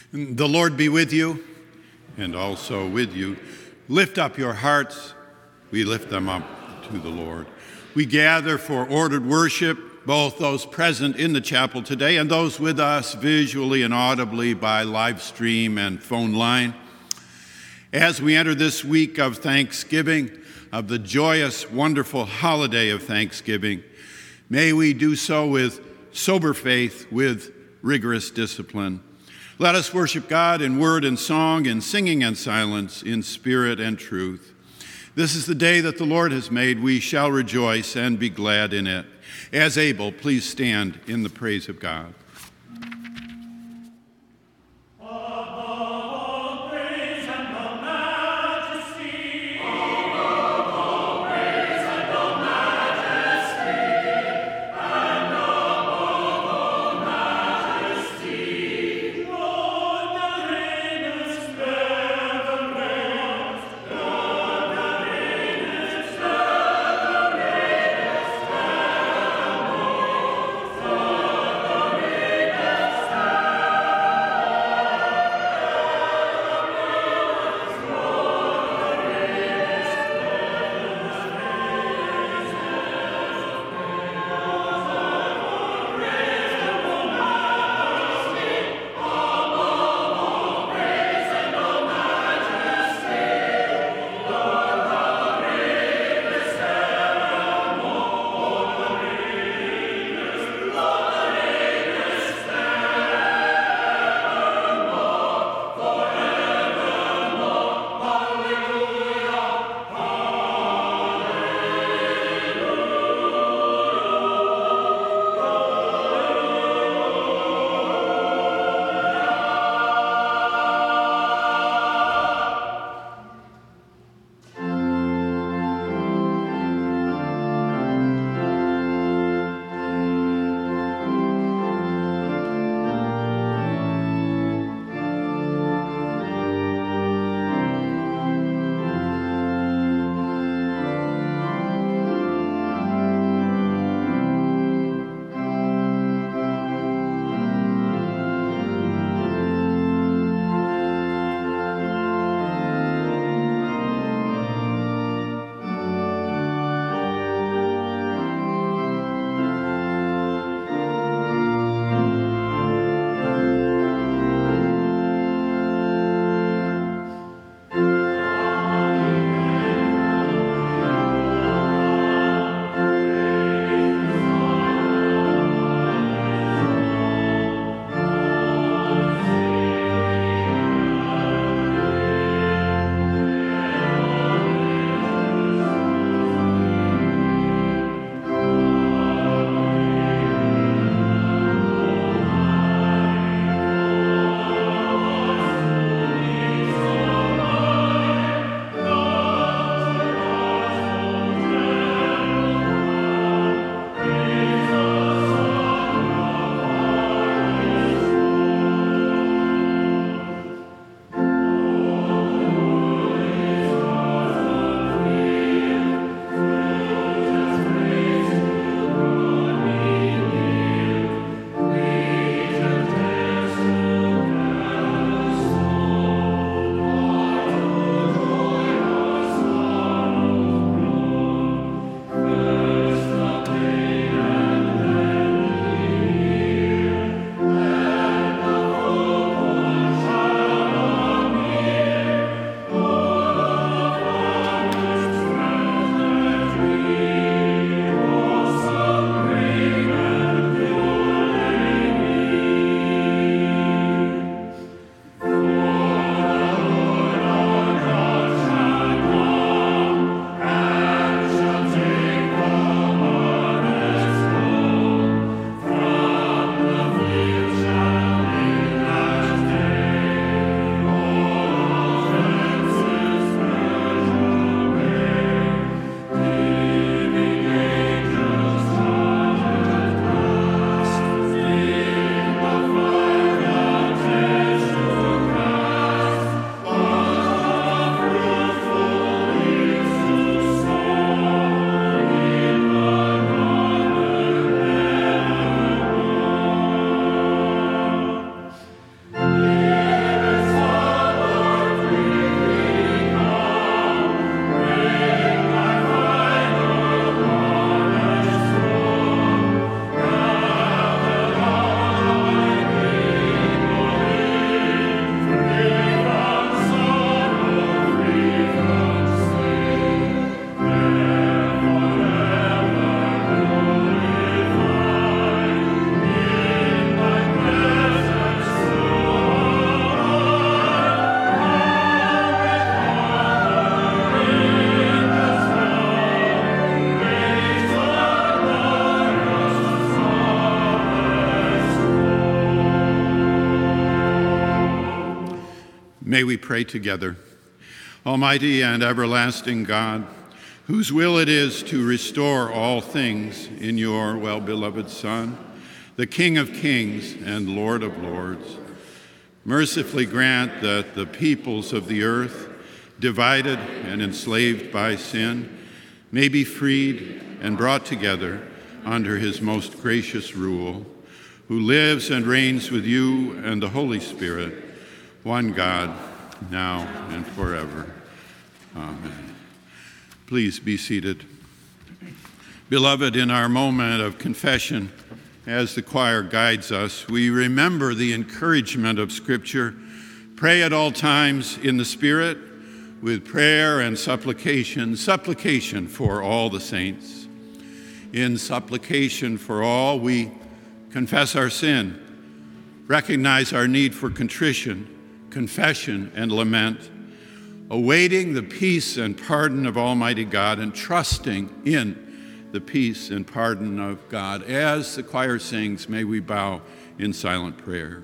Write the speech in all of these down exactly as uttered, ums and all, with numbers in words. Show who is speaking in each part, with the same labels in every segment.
Speaker 1: The Lord be with you, and also with you. Lift up your hearts. We lift them up to the Lord. We gather for ordered worship, both those present in the chapel today and those with us visually and audibly by live stream and phone line. As we enter this week of Thanksgiving, of the joyous, wonderful holiday of Thanksgiving, may we do so with sober faith, with rigorous discipline. Let us worship God in word and song, in singing and silence, in spirit and truth. This is the day that the Lord has made. We shall rejoice and be glad in it. As able, please stand in the praise of God. May we pray together. Almighty and everlasting God, whose will it is to restore all things in your well-beloved Son, the King of kings and Lord of lords, mercifully grant that the peoples of the earth, divided and enslaved by sin, may be freed and brought together under his most gracious rule, who lives and reigns with you and the Holy Spirit, one God, now and forever. Amen. Please be seated. Beloved, in our moment of confession, as the choir guides us, we remember the encouragement of Scripture. Pray at all times in the Spirit, with prayer and supplication, supplication for all the saints. In supplication for all, we confess our sin, recognize our need for contrition, confession, and lament, awaiting the peace and pardon of Almighty God and trusting in the peace and pardon of God. As the choir sings, may we bow in silent prayer.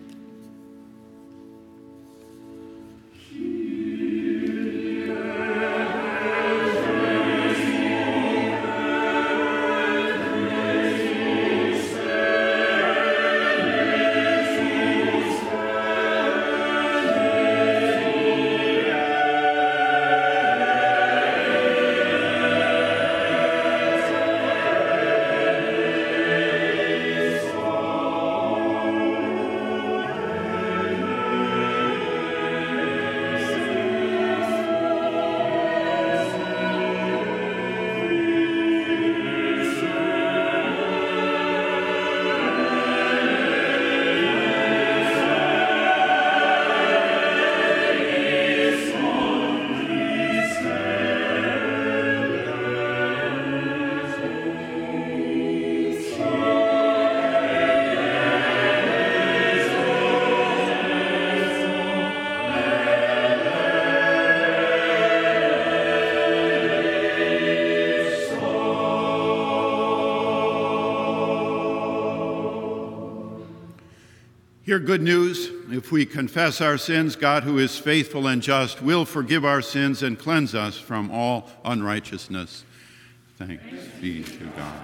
Speaker 1: Hear good news. If we confess our sins, God, who is faithful and just, will forgive our sins and cleanse us from all unrighteousness. Thanks be to God.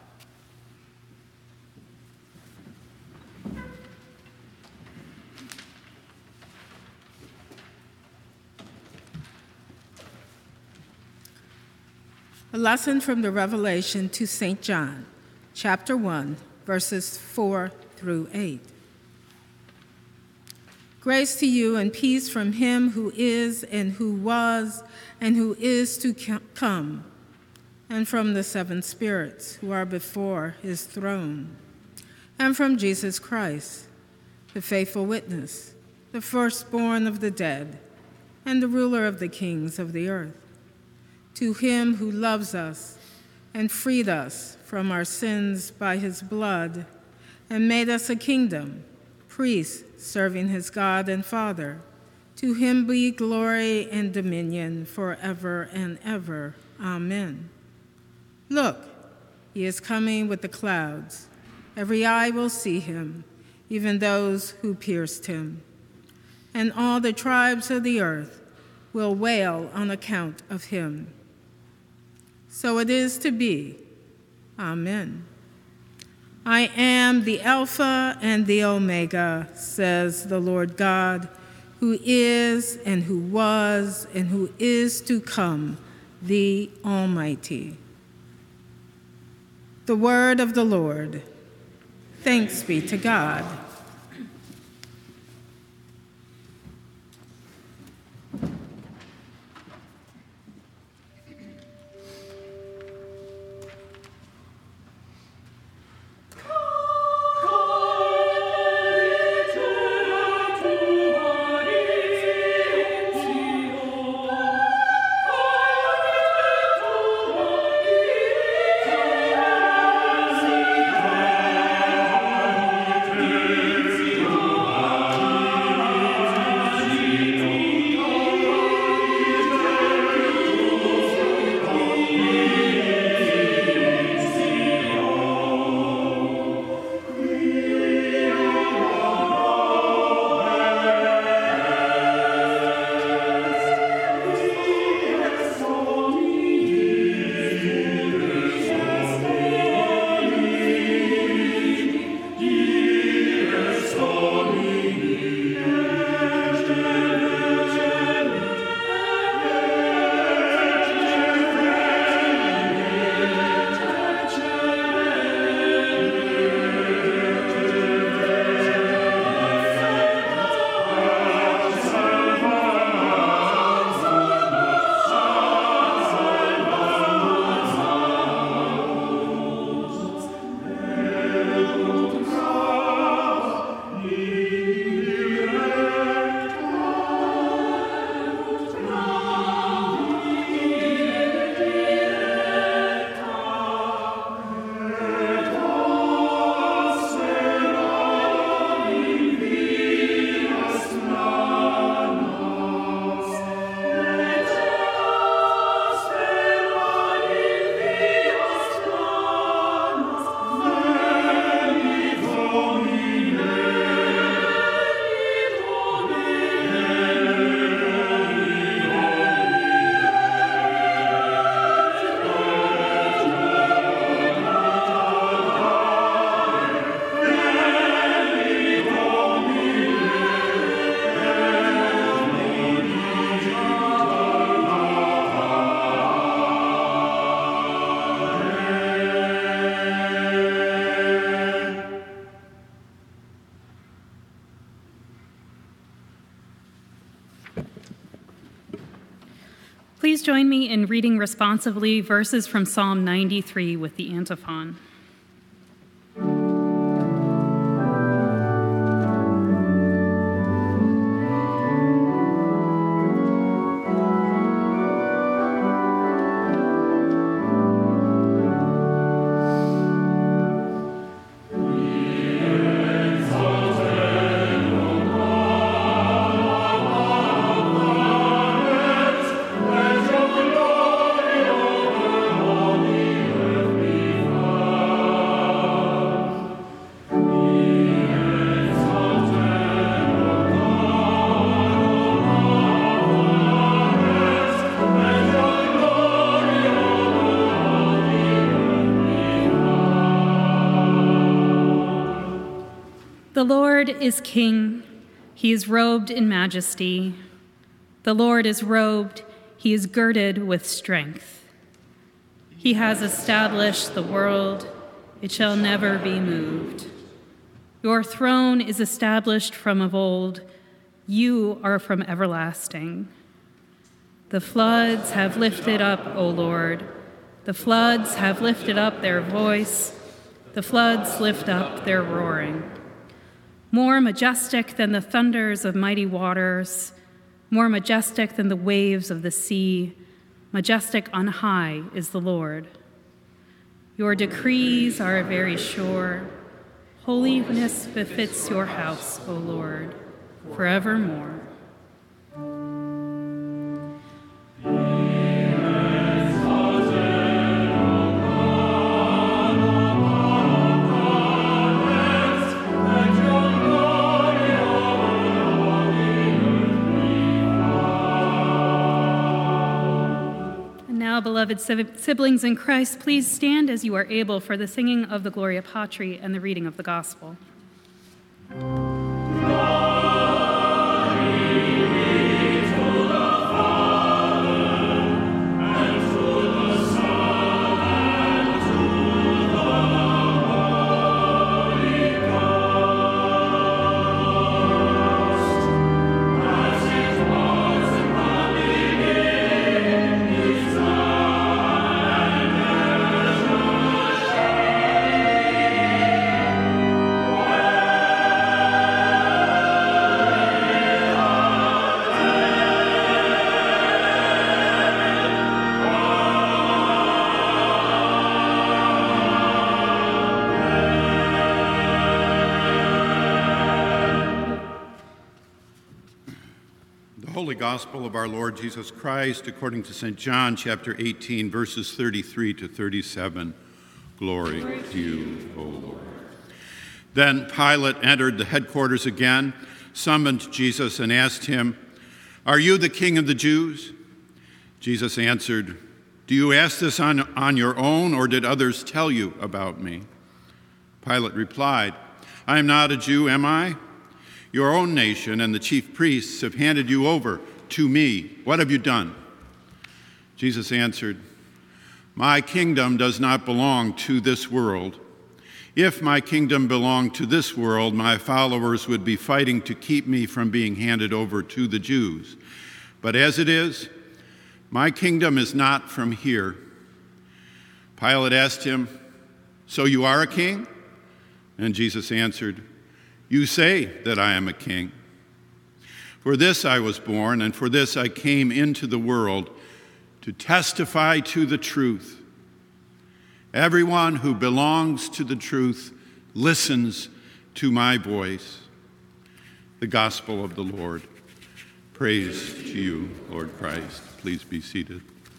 Speaker 2: A lesson from the Revelation to Saint John, chapter one, verses four through eight. Grace to you and peace from him who is and who was and who is to come, and from the seven spirits who are before his throne, and from Jesus Christ, the faithful witness, the firstborn of the dead, and the ruler of the kings of the earth. To him who loves us and freed us from our sins by his blood and made us a kingdom, priests serving his God and Father, to him be glory and dominion forever and ever. Amen. Look, he is coming with the clouds. Every eye will see him, even those who pierced him. And all the tribes of the earth will wail on account of him. So it is to be. Amen. I am the Alpha and the Omega, says the Lord God, who is and who was and who is to come, the Almighty. The word of the Lord. Thanks be to God.
Speaker 3: Amen. Please join me in reading responsively verses from Psalm ninety-three with the antiphon. The Lord is King. He is robed in majesty. The Lord is robed. He is girded with strength. He has established the world. It shall never be moved. Your throne is established from of old. You are from everlasting. The floods have lifted up, O Lord. The floods have lifted up their voice. The floods lift up their roaring. More majestic than the thunders of mighty waters, more majestic than the waves of the sea, majestic on high is the Lord. Your decrees are very sure. Holiness befits your house, O Lord, forevermore. Now, beloved siblings in Christ, please stand as you are able for the singing of the Gloria Patri and the reading of the Gospel.
Speaker 1: Gospel of our Lord Jesus Christ according to Saint John chapter eighteen, verses thirty-three to thirty-seven. Glory, Glory to you, O Lord. Then Pilate entered the headquarters again, summoned Jesus, and asked him, "Are you the king of the Jews?" Jesus answered, "Do you ask this on, on your own, or did others tell you about me?" Pilate replied, "I am not a Jew, am I? Your own nation and the chief priests have handed you over to me. What have you done?" Jesus answered, "My kingdom does not belong to this world. If my kingdom belonged to this world, my followers would be fighting to keep me from being handed over to the Jews. But as it is, my kingdom is not from here." Pilate asked him, "So you are a king?" And Jesus answered, "You say that I am a king. For this I was born, and for this I came into the world, to testify to the truth. Everyone who belongs to the truth listens to my voice." The Gospel of the Lord. Praise to you, Lord Christ. Please be seated.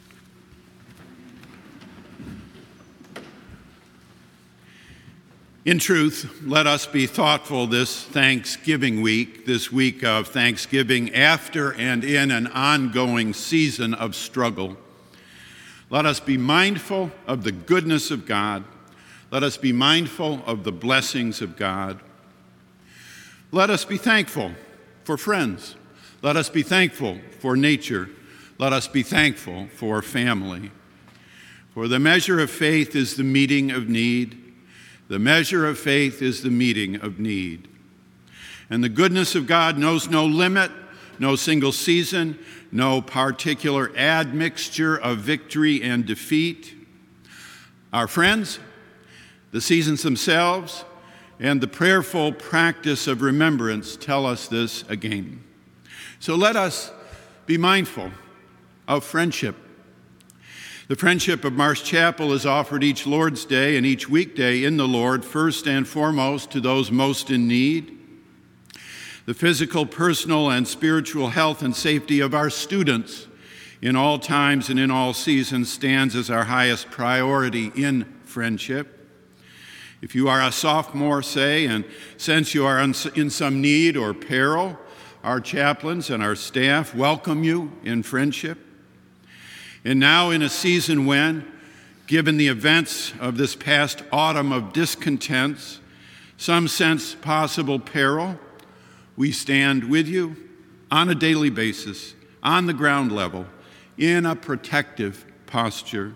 Speaker 1: In truth, let us be thoughtful this Thanksgiving week, this week of Thanksgiving after and in an ongoing season of struggle. Let us be mindful of the goodness of God. Let us be mindful of the blessings of God. Let us be thankful for friends. Let us be thankful for nature. Let us be thankful for family. For the measure of faith is the meeting of need. The measure of faith is the meeting of need. And the goodness of God knows no limit, no single season, no particular admixture of victory and defeat. Our friends, the seasons themselves, and the prayerful practice of remembrance tell us this again. So let us be mindful of friendship. The friendship of Marsh Chapel is offered each Lord's Day and each weekday in the Lord, first and foremost to those most in need. The physical, personal, and spiritual health and safety of our students in all times and in all seasons stands as our highest priority in friendship. If you are a sophomore, say, and sense you are in some need or peril, our chaplains and our staff welcome you in friendship. And now in a season when, given the events of this past autumn of discontents, some sense possible peril, we stand with you on a daily basis, on the ground level, in a protective posture.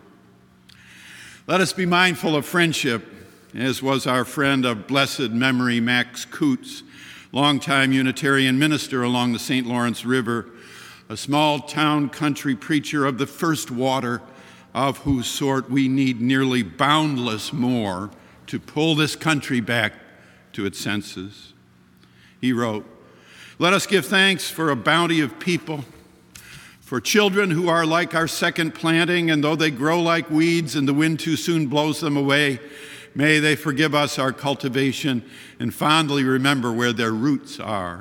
Speaker 1: Let us be mindful of friendship, as was our friend of blessed memory, Max Coots, longtime Unitarian minister along the Saint Lawrence River, a small town country preacher of the first water, of whose sort we need nearly boundless more to pull this country back to its senses. He wrote, "Let us give thanks for a bounty of people, for children who are like our second planting, and though they grow like weeds and the wind too soon blows them away, may they forgive us our cultivation and fondly remember where their roots are.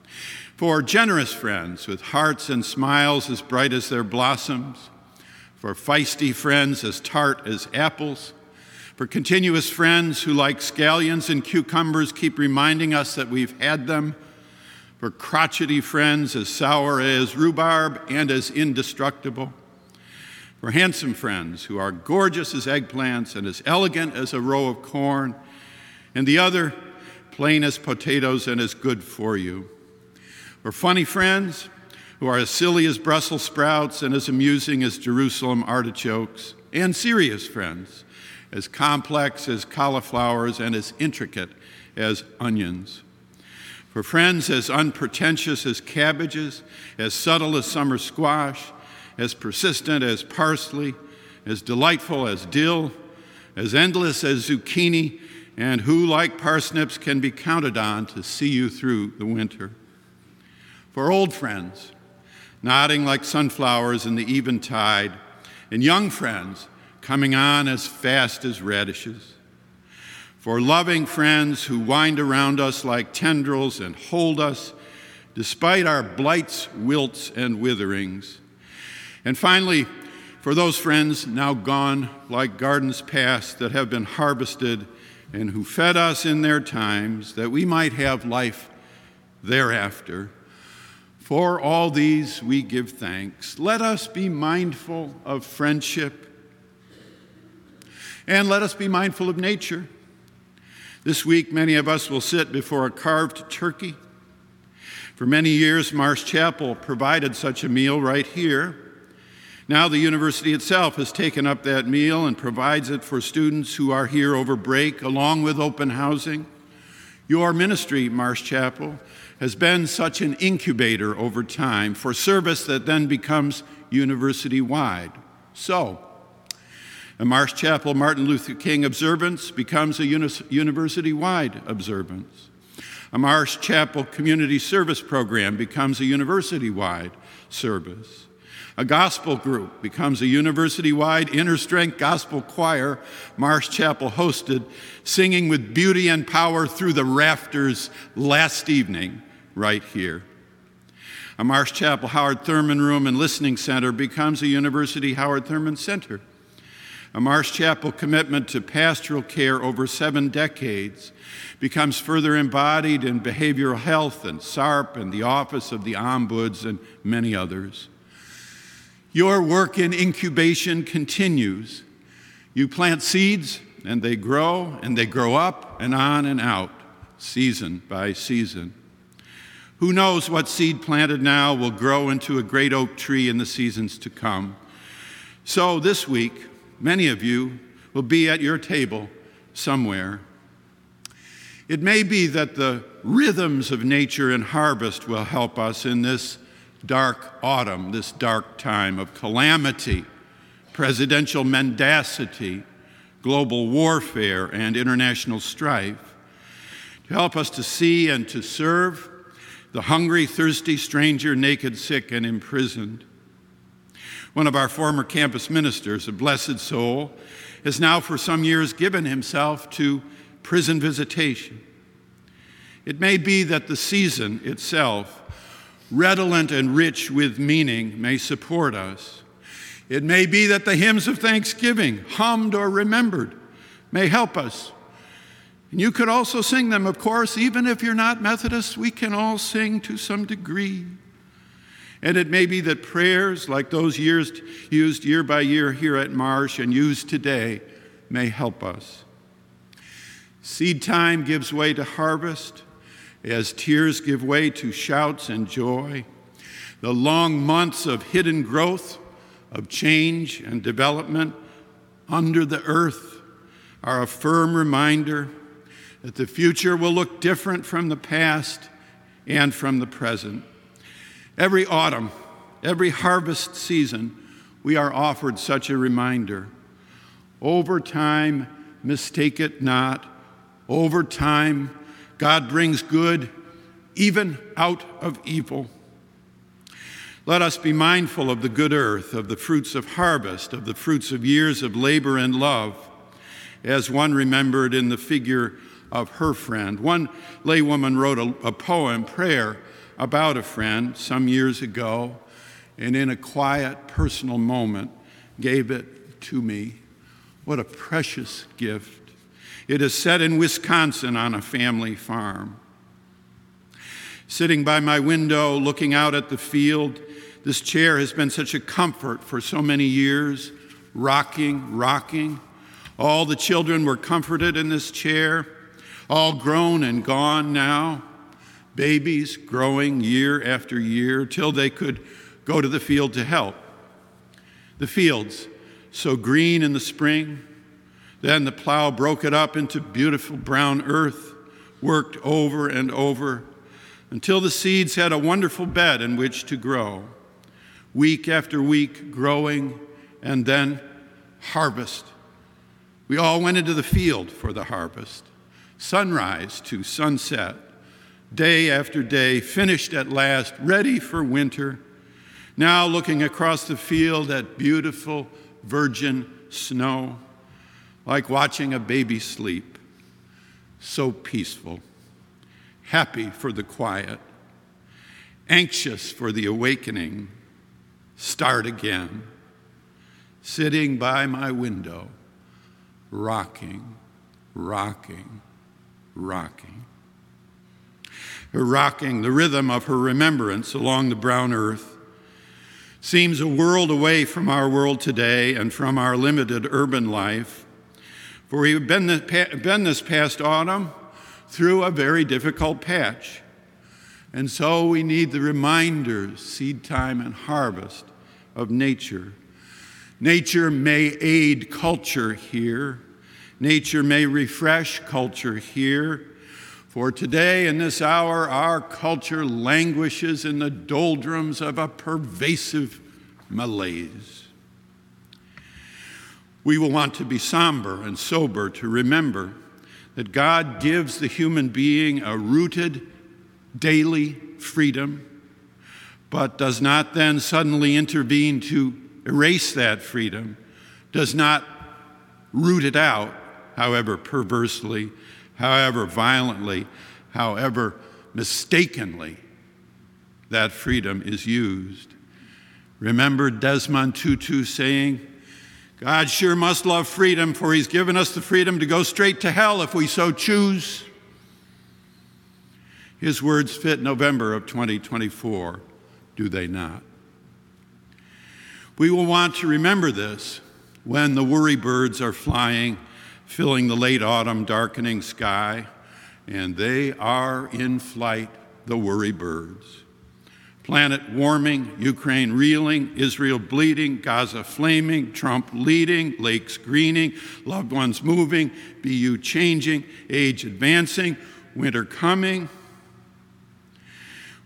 Speaker 1: For generous friends with hearts and smiles as bright as their blossoms, for feisty friends as tart as apples, for continuous friends who like scallions and cucumbers keep reminding us that we've had them, for crotchety friends as sour as rhubarb and as indestructible, for handsome friends who are gorgeous as eggplants and as elegant as a row of corn, and the other plain as potatoes and as good for you. For funny friends who are as silly as Brussels sprouts and as amusing as Jerusalem artichokes, and serious friends as complex as cauliflowers and as intricate as onions. For friends as unpretentious as cabbages, as subtle as summer squash, as persistent as parsley, as delightful as dill, as endless as zucchini, and who, like parsnips, can be counted on to see you through the winter. For old friends, nodding like sunflowers in the eventide, and young friends coming on as fast as radishes. For loving friends who wind around us like tendrils and hold us despite our blights, wilts, and witherings. And finally, for those friends now gone like gardens past that have been harvested and who fed us in their times that we might have life thereafter. For all these we give thanks. Let us be mindful of friendship, and let us be mindful of nature. This week, many of us will sit before a carved turkey. For many years, Marsh Chapel provided such a meal right here. Now the university itself has taken up that meal and provides it for students who are here over break, along with open housing. Your ministry, Marsh Chapel, has been such an incubator over time for service that then becomes university-wide. So, a Marsh Chapel Martin Luther King observance becomes a uni- university-wide observance. A Marsh Chapel community service program becomes a university-wide service. A gospel group becomes a university-wide inner-strength gospel choir Marsh Chapel hosted, singing with beauty and power through the rafters last evening right here. A Marsh Chapel Howard Thurman Room and Listening Center becomes a University Howard Thurman Center. A Marsh Chapel commitment to pastoral care over seven decades becomes further embodied in behavioral health and S A R P and the Office of the Ombuds and many others. Your work in incubation continues. You plant seeds and they grow and they grow up and on and out, season by season. Who knows what seed planted now will grow into a great oak tree in the seasons to come. So this week, many of you will be at your table somewhere. It may be that the rhythms of nature and harvest will help us in this dark autumn, this dark time of calamity, presidential mendacity, global warfare, and international strife, to help us to see and to serve the hungry, thirsty, stranger, naked, sick, and imprisoned. One of our former campus ministers, a blessed soul, has now for some years given himself to prison visitation. It may be that the season itself, redolent and rich with meaning, may support us. It may be that the hymns of thanksgiving, hummed or remembered, may help us. And you could also sing them, of course, even if you're not Methodist, we can all sing to some degree. And it may be that prayers like those years, used year by year here at Marsh and used today may help us. Seed time gives way to harvest as tears give way to shouts and joy. The long months of hidden growth, of change and development under the earth are a firm reminder that the future will look different from the past and from the present. Every autumn, every harvest season, we are offered such a reminder. Over time, mistake it not. Over time, God brings good even out of evil. Let us be mindful of the good earth, of the fruits of harvest, of the fruits of years of labor and love, as one remembered in the figure of her friend. One laywoman wrote a, a poem, prayer, about a friend some years ago, and in a quiet, personal moment gave it to me. What a precious gift. It is set in Wisconsin on a family farm. Sitting by my window, looking out at the field, this chair has been such a comfort for so many years, rocking, rocking. All the children were comforted in this chair, all grown and gone now, babies growing year after year till they could go to the field to help. The fields, so green in the spring, then the plow broke it up into beautiful brown earth, worked over and over until the seeds had a wonderful bed in which to grow. Week after week, growing, and then harvest. We all went into the field for the harvest. Sunrise to sunset, day after day, finished at last, ready for winter. Now looking across the field at beautiful virgin snow, like watching a baby sleep. So peaceful, happy for the quiet, anxious for the awakening. Start again, sitting by my window, rocking, rocking, rocking. Her rocking, the rhythm of her remembrance along the brown earth, seems a world away from our world today and from our limited urban life. For we've been this, been this past autumn through a very difficult patch. And so we need the reminders, seed time and harvest, of nature. Nature may aid culture here. Nature may refresh culture here. For today, in this hour, our culture languishes in the doldrums of a pervasive malaise. We will want to be somber and sober to remember that God gives the human being a rooted daily freedom, but does not then suddenly intervene to erase that freedom, does not root it out, however perversely, however violently, however mistakenly that freedom is used. Remember Desmond Tutu saying, God sure must love freedom, for he's given us the freedom to go straight to hell if we so choose. His words fit November of twenty twenty-four, do they not? We will want to remember this when the worry birds are flying, filling the late autumn darkening sky, and they are in flight, the worry birds. Planet warming, Ukraine reeling, Israel bleeding, Gaza flaming, Trump leading, lakes greening, loved ones moving, B U changing, age advancing, winter coming.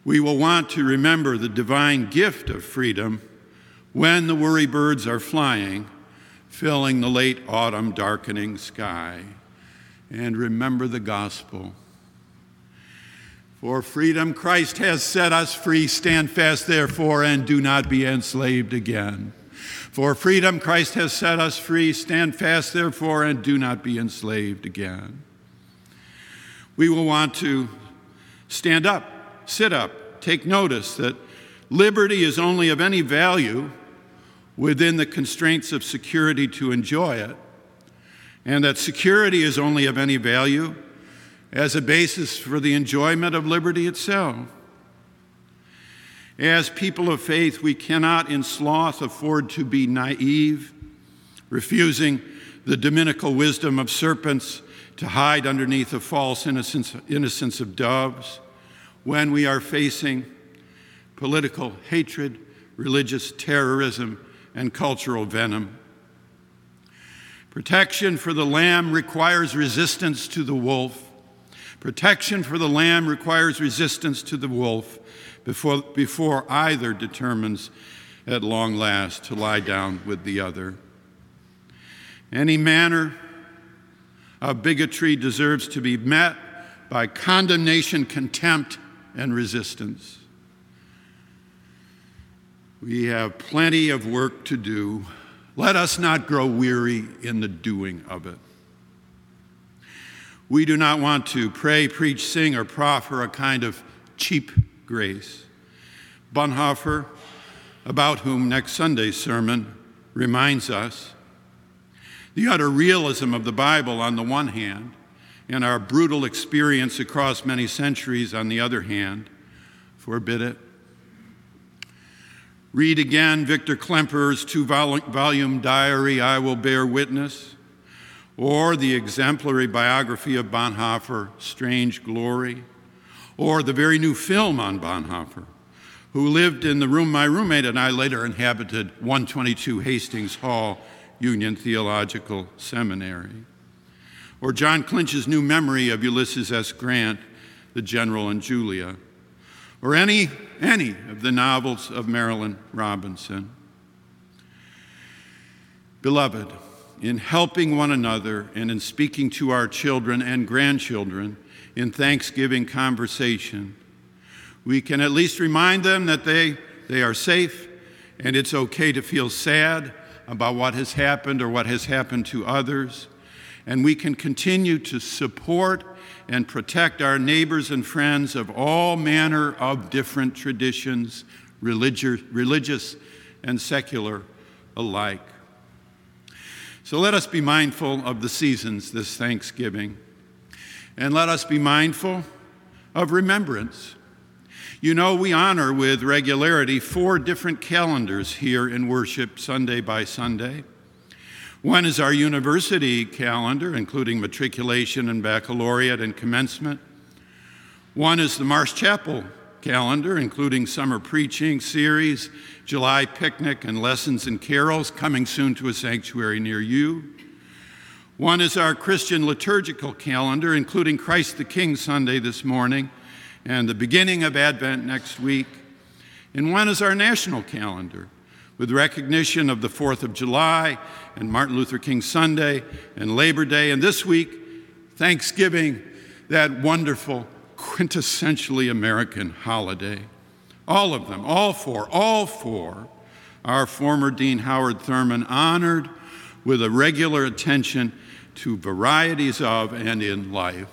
Speaker 1: We will want to remember the divine gift of freedom when the worry birds are flying, filling the late autumn darkening sky. And remember the gospel. For freedom Christ has set us free. Stand fast, therefore, and do not be enslaved again. For freedom Christ has set us free. Stand fast, therefore, and do not be enslaved again. We will want to stand up, sit up, take notice that liberty is only of any value within the constraints of security to enjoy it, and that security is only of any value as a basis for the enjoyment of liberty itself. As people of faith, we cannot in sloth afford to be naive, refusing the dominical wisdom of serpents to hide underneath the false innocence, innocence of doves when we are facing political hatred, religious terrorism, and cultural venom. Protection for the lamb requires resistance to the wolf. Protection for the lamb requires resistance to the wolf before, before either determines at long last to lie down with the other. Any manner of bigotry deserves to be met by condemnation, contempt, and resistance. We have plenty of work to do. Let us not grow weary in the doing of it. We do not want to pray, preach, sing, or proffer a kind of cheap grace. Bonhoeffer, about whom next Sunday's sermon reminds us, the utter realism of the Bible on the one hand, and our brutal experience across many centuries on the other hand, forbid it. Read again Victor Klemperer's two-volume diary, I Will Bear Witness, or the exemplary biography of Bonhoeffer, Strange Glory, or the very new film on Bonhoeffer, who lived in the room my roommate and I later inhabited, one twenty-two Hastings Hall, Union Theological Seminary. Or John Clinch's new memory of Ulysses S. Grant, The General and Julia. Or any, any of the novels of Marilynne Robinson. Beloved, in helping one another and in speaking to our children and grandchildren in Thanksgiving conversation, we can at least remind them that they, they are safe and it's okay to feel sad about what has happened or what has happened to others. And we can continue to support and protect our neighbors and friends of all manner of different traditions, religious, religious and secular alike. So let us be mindful of the seasons this Thanksgiving, and let us be mindful of remembrance. You know, we honor with regularity four different calendars here in worship, Sunday by Sunday. One is our university calendar, including matriculation and baccalaureate and commencement. One is the Marsh Chapel calendar, including summer preaching series, July picnic, and lessons and carols coming soon to a sanctuary near you. One is our Christian liturgical calendar, including Christ the King Sunday this morning and the beginning of Advent next week. And one is our national calendar, with recognition of the fourth of July and Martin Luther King Sunday and Labor Day, and this week, Thanksgiving, that wonderful, quintessentially American holiday. All of them, all four, all four, our former Dean Howard Thurman honored with a regular attention to varieties of and in life.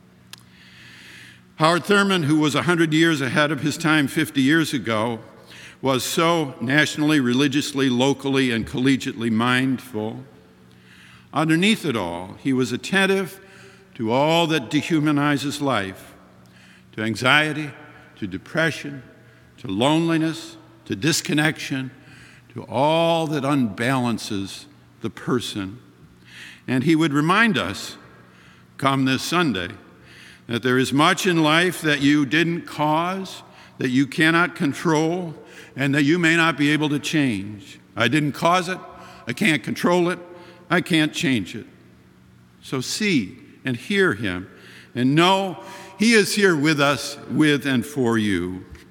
Speaker 1: Howard Thurman, who was one hundred years ahead of his time fifty years ago, was so nationally, religiously, locally, and collegiately mindful. Underneath it all, he was attentive to all that dehumanizes life, to anxiety, to depression, to loneliness, to disconnection, to all that unbalances the person. And he would remind us, come this Sunday, that there is much in life that you didn't cause, that you cannot control, and that you may not be able to change. I didn't cause it, I can't control it, I can't change it. So see and hear him, and know he is here with us, with and for you.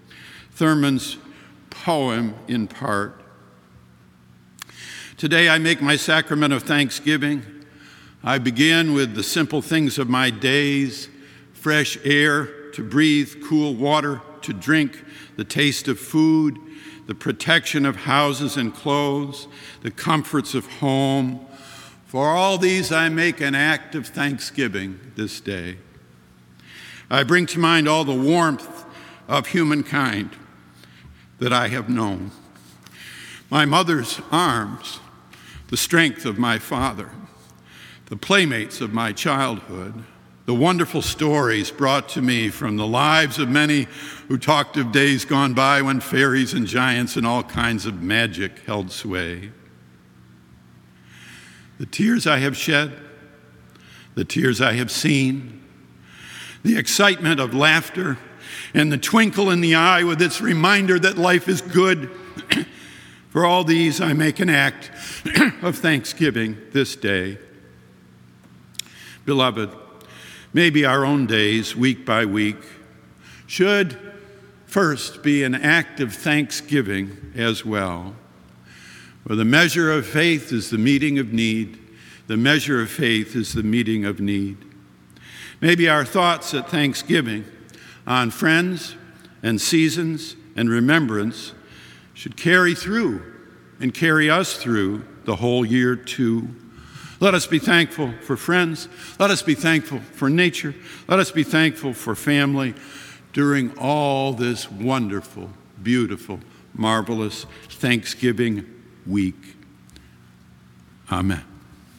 Speaker 1: Thurman's poem in part. Today I make my sacrament of thanksgiving. I begin with the simple things of my days: fresh air to breathe, cool water to drink, the taste of food, the protection of houses and clothes, the comforts of home. For all these I make an act of thanksgiving this day. I bring to mind all the warmth of humankind that I have known. My mother's arms, the strength of my father, the playmates of my childhood, the wonderful stories brought to me from the lives of many who talked of days gone by when fairies and giants and all kinds of magic held sway. The tears I have shed, the tears I have seen, the excitement of laughter, and the twinkle in the eye with its reminder that life is good. For all these I make an act of thanksgiving this day. Beloved, maybe our own days, week by week, should first be an act of thanksgiving as well. For the measure of faith is the meeting of need. The measure of faith is the meeting of need. Maybe our thoughts at Thanksgiving on friends and seasons and remembrance should carry through and carry us through the whole year too. Let us be thankful for friends. Let us be thankful for nature. Let us be thankful for family during all this wonderful, beautiful, marvelous Thanksgiving week. Amen.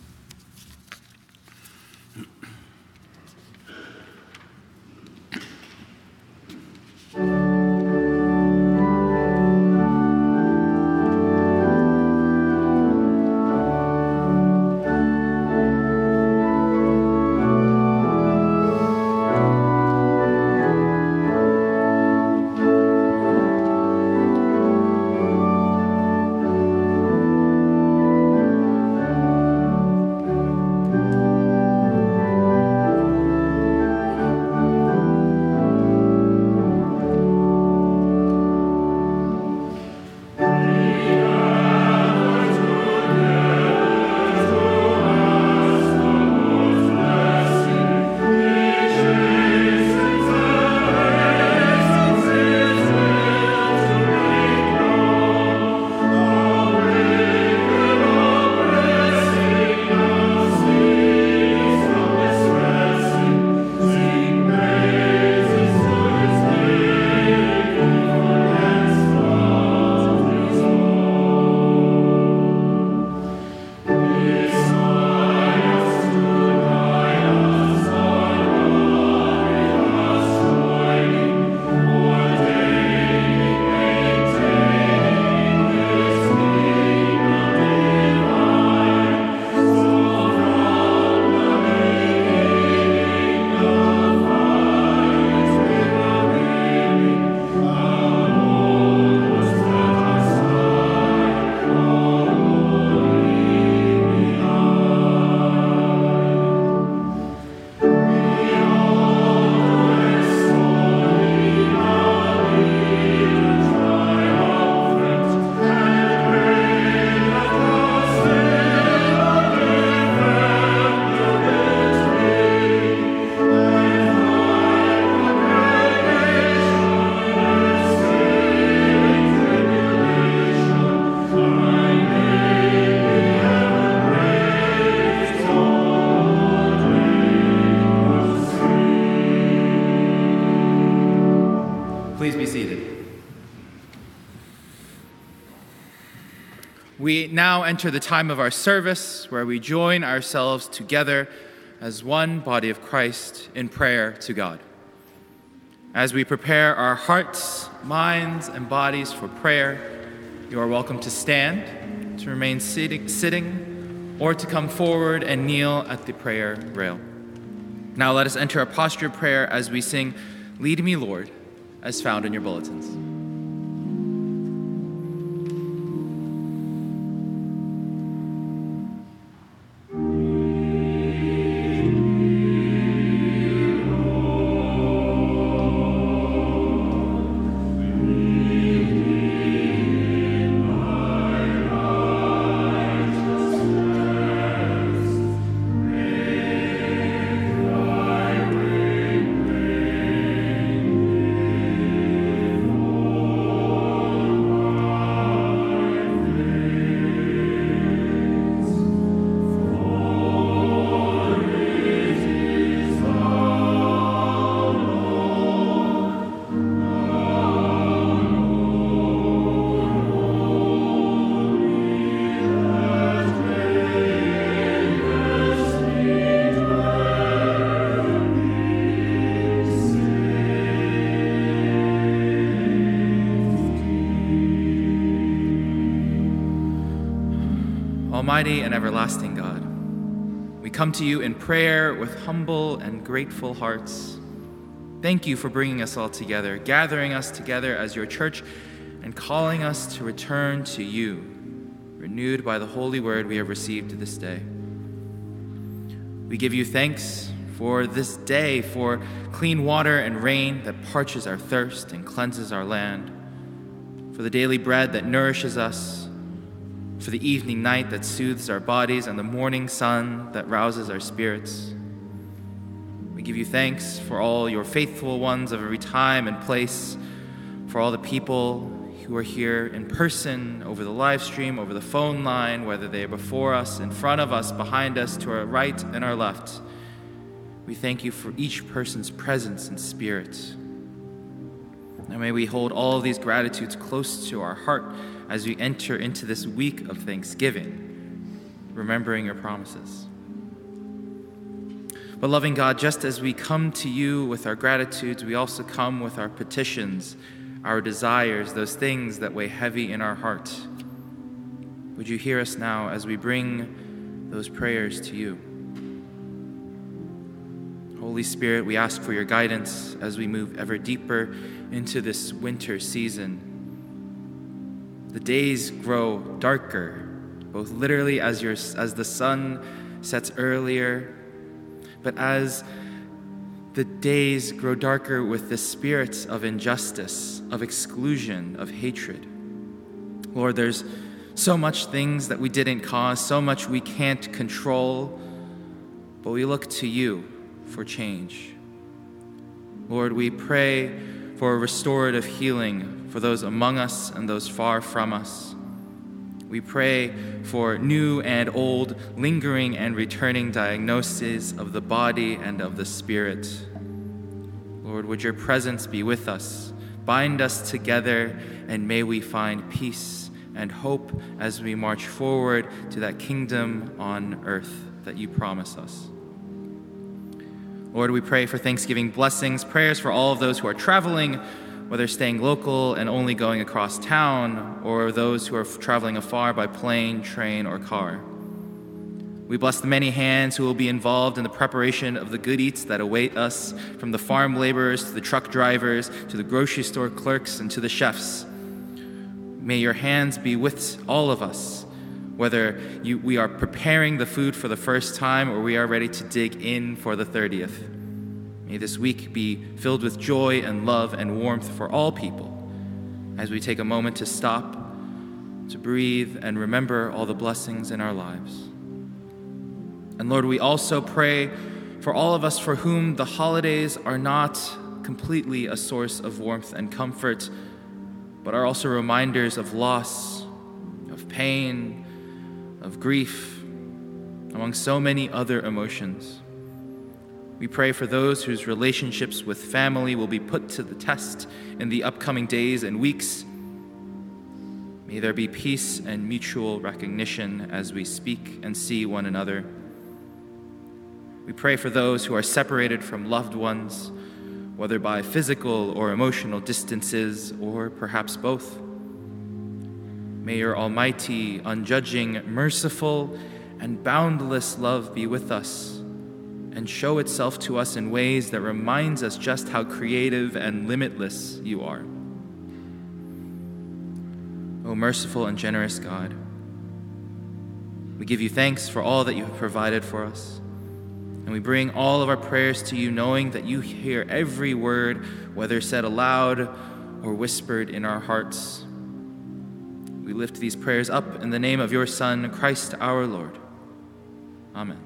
Speaker 4: We now enter the time of our service where we join ourselves together as one body of Christ in prayer to God. As we prepare our hearts, minds, and bodies for prayer, you are welcome to stand, to remain sitting, sitting, or to come forward and kneel at the prayer rail. Now let us enter a posture of prayer as we sing, "Lead Me, Lord," as found in your bulletins.
Speaker 5: Amen.
Speaker 4: Almighty and everlasting God, we come to you in prayer with humble and grateful hearts. Thank you for bringing us all together, gathering us together as your church, and calling us to return to you, renewed by the holy word we have received this day. We give you thanks for this day, for clean water and rain that parches our thirst and cleanses our land, for the daily bread that nourishes us, for the evening night that soothes our bodies, and the morning sun that rouses our spirits. We give you thanks for all your faithful ones of every time and place, for all the people who are here in person, over the live stream, over the phone line, whether they are before us, in front of us, behind us, to our right and our left. We thank you for each person's presence and spirit. And may we hold all of these gratitudes close to our heart as we enter into this week of Thanksgiving, remembering your promises. But loving God, just as we come to you with our gratitudes, we also come with our petitions, our desires, those things that weigh heavy in our heart. Would you hear us now as we bring those prayers to you? Holy Spirit, we ask for your guidance as we move ever deeper into this winter season. The days grow darker, both literally as your as the sun sets earlier, but as the days grow darker with the spirits of injustice, of exclusion, of hatred. Lord, there's so much things that we didn't cause, so much we can't control, but we look to you for change. Lord, we pray for a restorative healing for those among us and those far from us. We pray for new and old, lingering and returning diagnoses of the body and of the spirit. Lord, would your presence be with us, bind us together, and may we find peace and hope as we march forward to that kingdom on earth that you promise us. Lord, we pray for Thanksgiving blessings, prayers for all of those who are traveling, whether staying local and only going across town, or those who are traveling afar by plane, train, or car. We bless the many hands who will be involved in the preparation of the good eats that await us, from the farm laborers to the truck drivers to the grocery store clerks and to the chefs. May your hands be with all of us, whether you, we are preparing the food for the first time or we are ready to dig in for the thirtieth. May this week be filled with joy and love and warmth for all people as we take a moment to stop, to breathe, and remember all the blessings in our lives. And Lord, we also pray for all of us for whom the holidays are not completely a source of warmth and comfort, but are also reminders of loss, of pain, of grief, among so many other emotions. We pray for those whose relationships with family will be put to the test in the upcoming days and weeks. May there be peace and mutual recognition as we speak and see one another. We pray for those who are separated from loved ones, whether by physical or emotional distances, or perhaps both. May your almighty, unjudging, merciful, and boundless love be with us and show itself to us in ways that reminds us just how creative and limitless you are. O merciful and generous God, we give you thanks for all that you have provided for us, and we bring all of our prayers to you, knowing that you hear every word, whether said aloud or whispered in our hearts. We lift these prayers up in the name of your Son, Christ our Lord. Amen.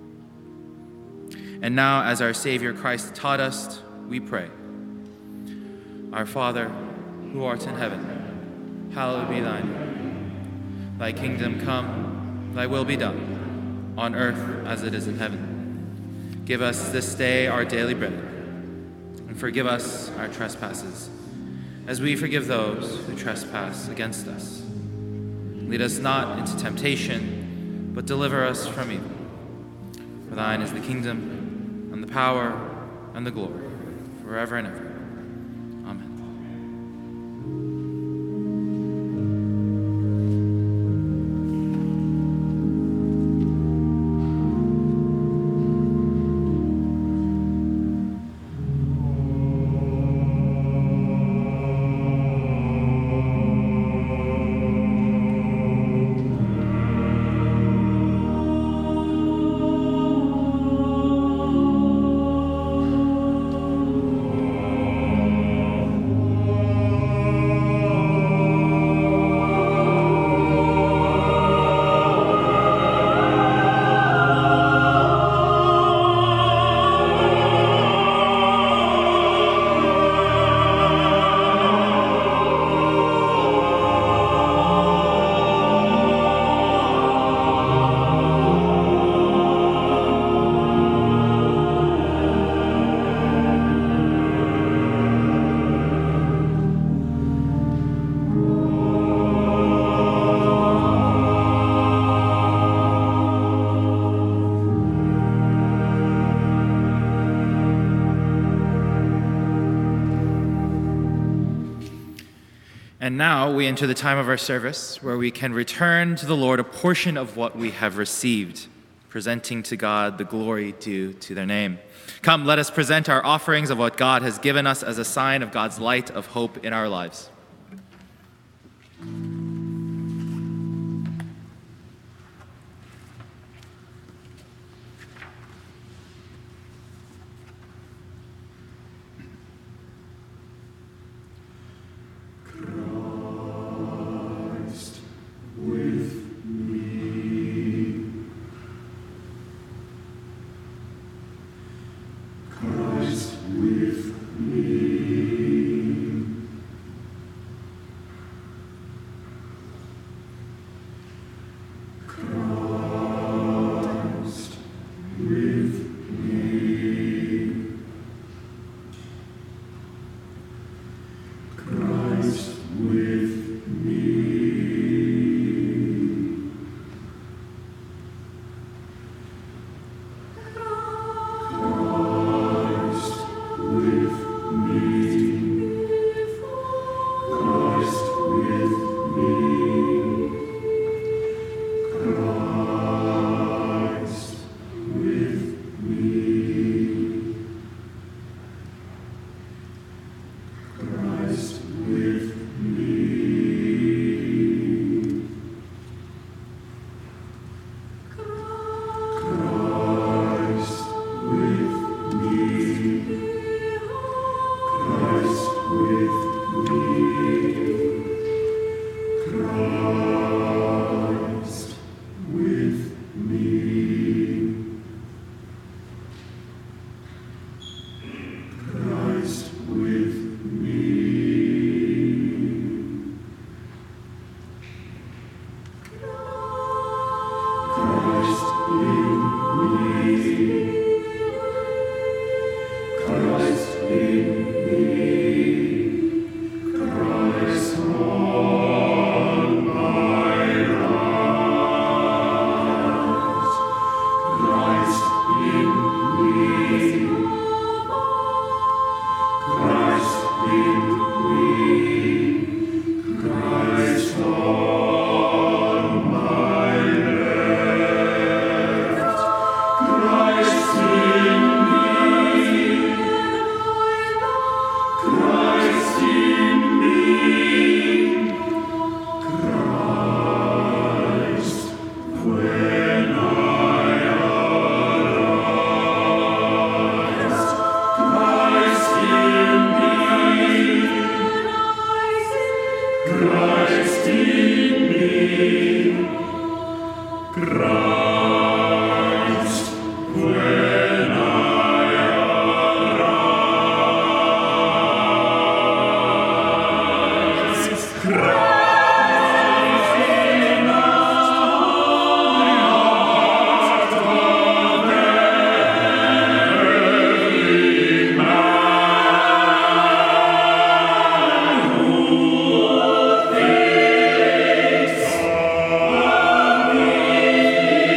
Speaker 4: And now, as our Savior Christ taught us, we pray. Our Father, who art in heaven, hallowed be thy name. Thy kingdom come, thy will be done, on earth as it is in heaven. Give us this day our daily bread, and forgive us our trespasses, as we forgive those who trespass against us. Lead us not into temptation, but deliver us from evil. For thine is the kingdom, and the power, and the glory, forever and ever. Amen. And now we enter the time of our service where we can return to the Lord a portion of what we have received, presenting to God the glory due to their name. Come, let us present our offerings of what God has given us as a sign of God's light of hope in our lives.
Speaker 5: Amen.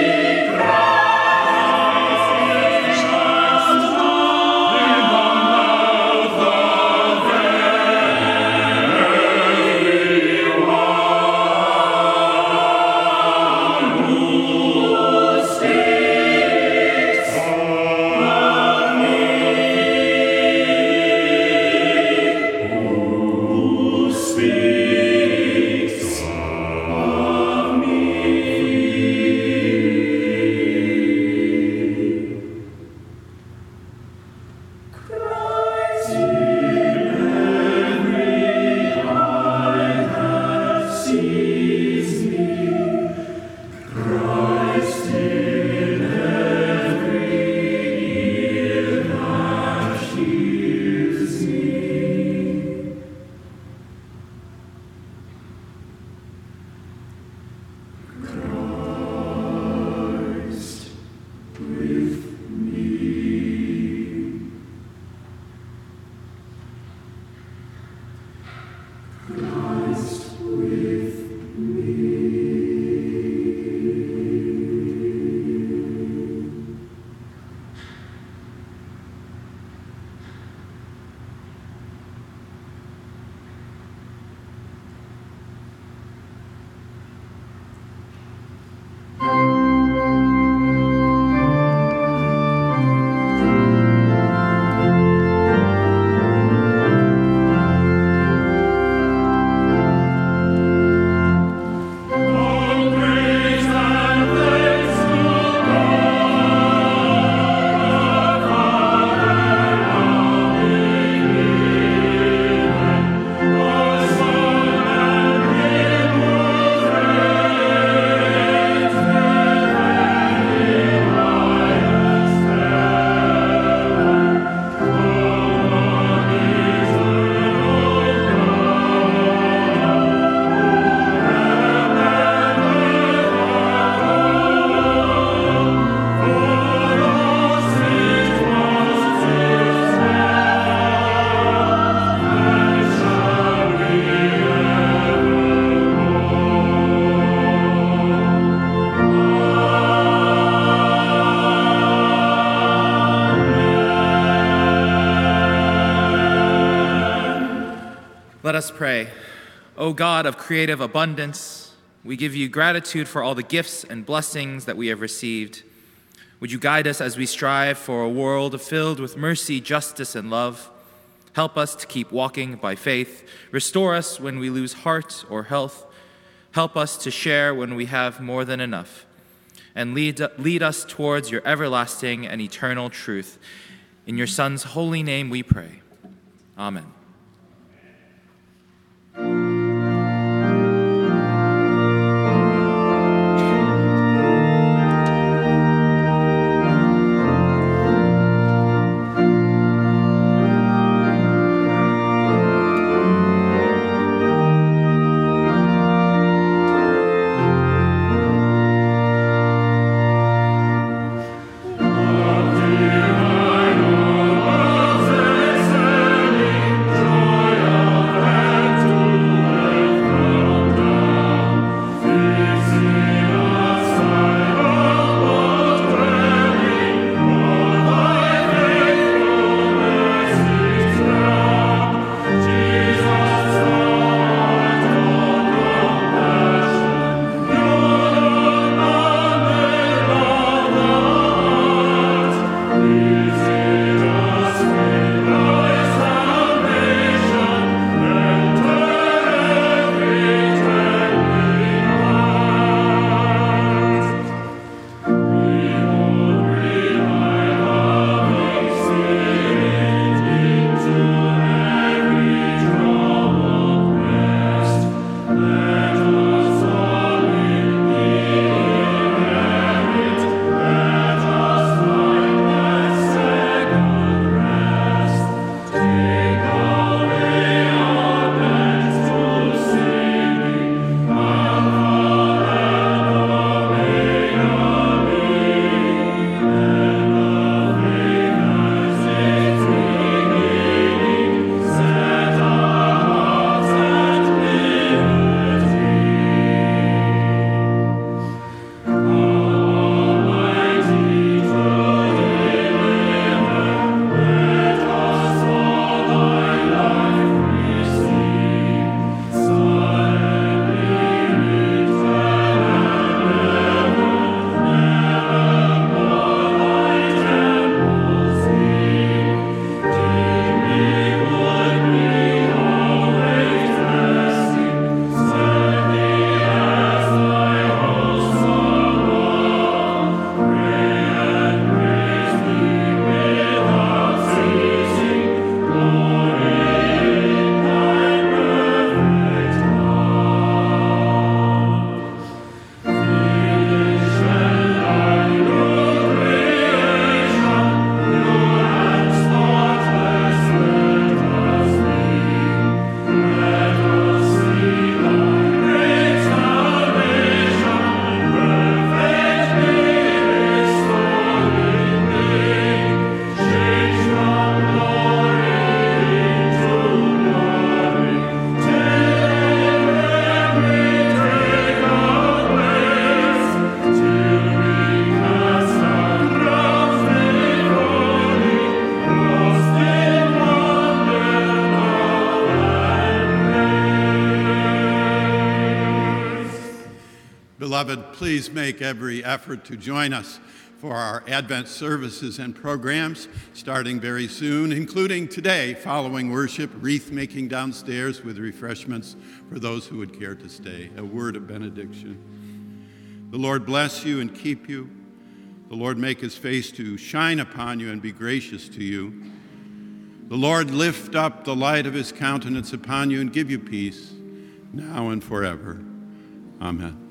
Speaker 4: Let us pray. O God of creative abundance, we give you gratitude for all the gifts and blessings that we have received. Would you guide us as we strive for a world filled with mercy, justice, and love? Help us to keep walking by faith. Restore us when we lose heart or health. Help us to share when we have more than enough. And lead, lead us towards your everlasting and eternal truth. In your Son's holy name we pray. Amen.
Speaker 1: Beloved, please make every effort to join us for our Advent services and programs starting very soon, including today, following worship, wreath making downstairs with refreshments for those who would care to stay. A word of benediction. The Lord bless you and keep you. The Lord make his face to shine upon you and be gracious to you. The Lord lift up the light of his countenance upon you and give you peace, now and forever. Amen.